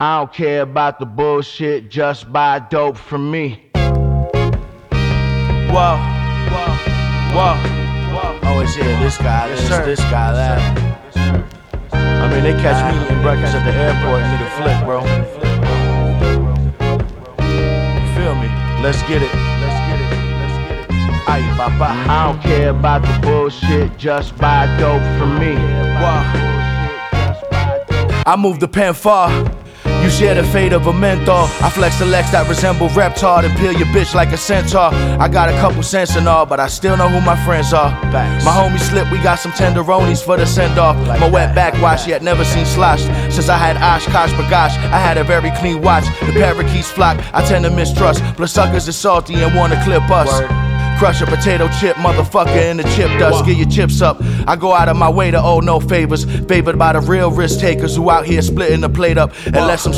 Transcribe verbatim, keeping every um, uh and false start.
I don't care about the bullshit, just buy dope from me. Whoa, whoa, whoa. Oh, it's here, this guy, this, Yes, this guy, that. I mean, they catch me eating breakfast at the airport and need a flick, bro. You feel me? Let's get it. Let's get it. Let's get it. Aye, papa. I don't care about the bullshit, just buy dope from me. Wow. I moved the pen far. You share the fate of a mentor. I flex the legs that resemble Reptar and peel your bitch like a centaur. I got a couple cents and all, but I still know who my friends are. Thanks. My homie Slip, we got some tenderonis for the send-off. Like my wet that. backwash, yet never seen sloshed. Since I had Oshkosh Bagosh, I had a very clean watch. The parakeets flock, I tend to mistrust. Bloodsuckers is salty and wanna clip us. Word. Crush a potato chip, motherfucker, in the chip dust. Get your chips up. I go out of my way to owe no favors. Favored by the real risk takers who out here splitting the plate up and let some